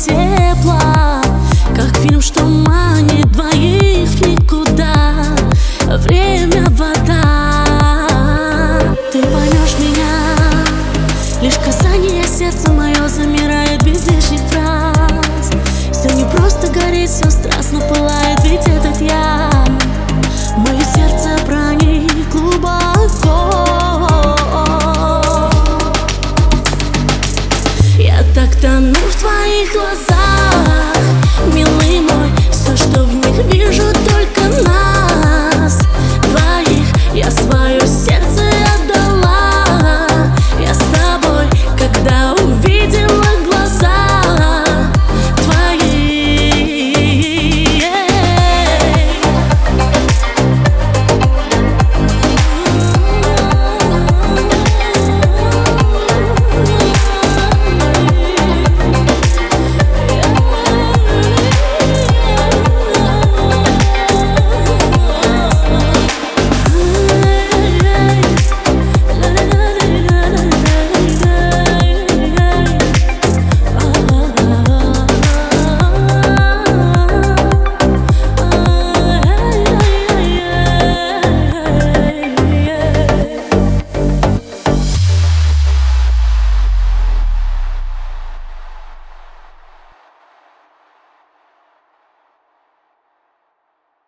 тепла, как фильм, что манит двоих в никуда. Время — вода. Ты поймешь меня, лишь касание сердца мое замирает без лишних фраз. Все не просто горит, все страстно пылает, ведь этот я. Мое сердце проник глубоко. Я так тону в твоих глазах.